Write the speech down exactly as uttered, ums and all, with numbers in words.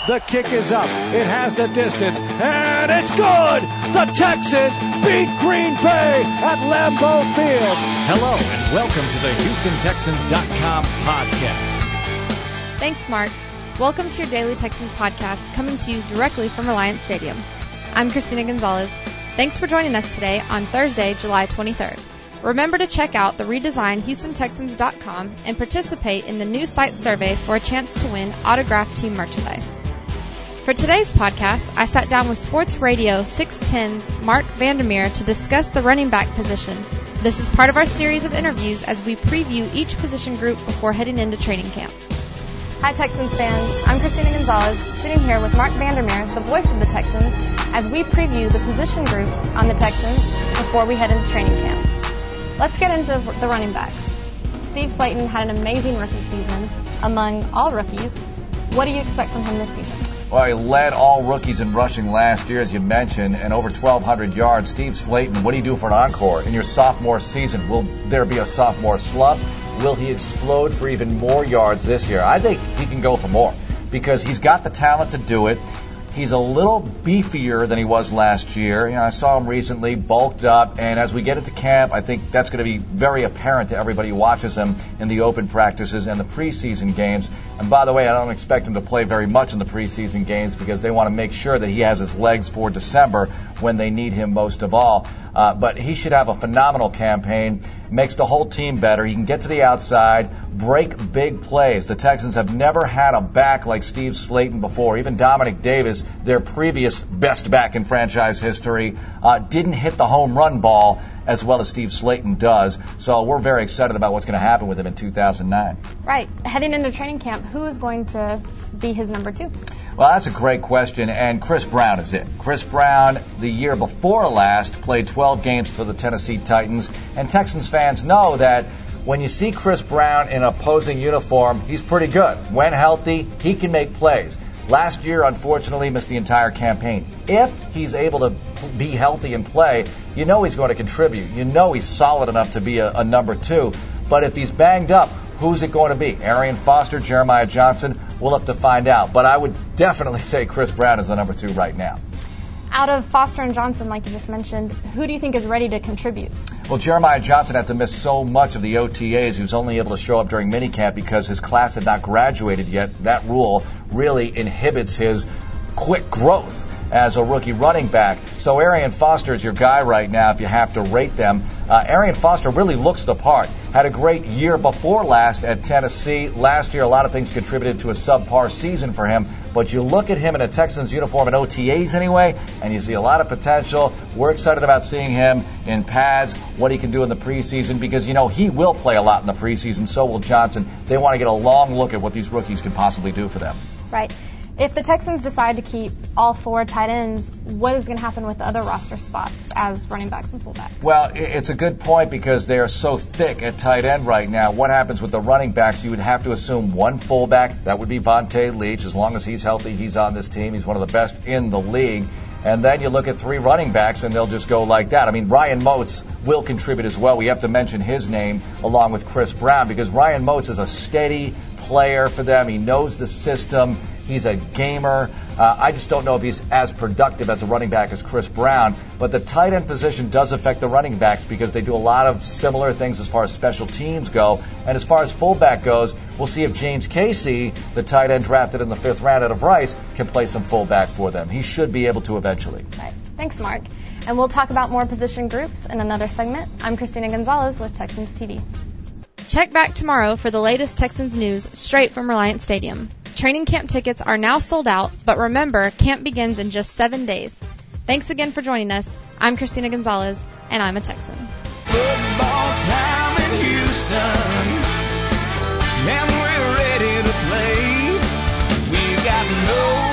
The kick is up. It has the distance, and it's good! The Texans beat Green Bay at Lambeau Field. Hello, and welcome to the Houston Texans dot com podcast. Thanks, Mark. Welcome to your Daily Texans podcast, coming to you directly from Reliance Stadium. I'm Christina Gonzalez. Thanks for joining us today on Thursday, July twenty-third. Remember to check out the redesigned Houston Texans dot com and participate in the new site survey for a chance to win autographed team merchandise. For today's podcast, I sat down with Sports Radio six ten's Mark Vandermeer to discuss the running back position. This is part of our series of interviews as we preview each position group before heading into training camp. Hi, Texans fans. I'm Christina Gonzalez, sitting here with Mark Vandermeer, the voice of the Texans, as we preview the position groups on the Texans before we head into training camp. Let's get into the running backs. Steve Slaton had an amazing rookie season among all rookies. What do you expect from him this season? Well, he led all rookies in rushing last year, as you mentioned, and over twelve hundred yards. Steve Slaton, what do you do for an encore in your sophomore season? Will there be a sophomore slump? Will he explode for even more yards this year? I think he can go for more because he's got the talent to do it. He's a little beefier than he was last year. You know, I saw him recently, bulked up, and as we get into camp, I think that's going to be very apparent to everybody who watches him in the open practices and the preseason games. And by the way, I don't expect him to play very much in the preseason games because they want to make sure that he has his legs for December when they need him most of all. Uh, but he should have a phenomenal campaign, makes the whole team better. He can get to the outside, break big plays. The Texans have never had a back like Steve Slaton before. Even Dominic Davis, their previous best back in franchise history, uh, didn't hit the home run ball as well as Steve Slaton does. So we're very excited about what's going to happen with him in two thousand nine. Right. Heading into training camp, who is going to be his number two? Well, that's a great question, and Chris Brown is it. Chris Brown, the year before last, played twelve games for the Tennessee Titans, and Texans fans know that when you see Chris Brown in opposing uniform, he's pretty good. When healthy, he can make plays. Last year, unfortunately, missed the entire campaign. If he's able to be healthy and play, you know he's going to contribute. You know he's solid enough to be a, a number two. But if he's banged up, who's it going to be? Arian Foster, Jeremiah Johnson? We'll have to find out. But I would definitely say Chris Brown is the number two right now. Out of Foster and Johnson, like you just mentioned, who do you think is ready to contribute? Well, Jeremiah Johnson had to miss so much of the O T As. He was only able to show up during minicamp because his class had not graduated yet. That rule really inhibits his quick growth as a rookie running back. So Arian Foster is your guy right now if you have to rate them. Uh, Arian Foster really looks the part. Had a great year before last at Tennessee. Last year, a lot of things contributed to a subpar season for him. But you look at him in a Texans uniform in O T As anyway, and you see a lot of potential. We're excited about seeing him in pads, what he can do in the preseason, because, you know, he will play a lot in the preseason. So will Johnson. They want to get a long look at what these rookies can possibly do for them. Right. If the Texans decide to keep all four tight ends, what is going to happen with the other roster spots as running backs and fullbacks? Well, it's a good point because they are so thick at tight end right now. What happens with the running backs? You would have to assume one fullback. That would be Vontae Leach. As long as he's healthy, he's on this team. He's one of the best in the league. And then you look at three running backs, and they'll just go like that. I mean, Ryan Moats will contribute as well. We have to mention his name along with Chris Brown because Ryan Moats is a steady player for them. He knows the system. He's a gamer. Uh, I just don't know if he's as productive as a running back as Chris Brown. But the tight end position does affect the running backs because they do a lot of similar things as far as special teams go. And as far as fullback goes, we'll see if James Casey, the tight end drafted in the fifth round out of Rice, can play some fullback for them. He should be able to eventually. Right. Thanks, Mark. And we'll talk about more position groups in another segment. I'm Christina Gonzalez with Texans T V. Check back tomorrow for the latest Texans news straight from Reliance Stadium. Training camp tickets are now sold out, but remember, camp begins in just seven days. Thanks again for joining us. I'm Christina Gonzalez, and I'm a Texan.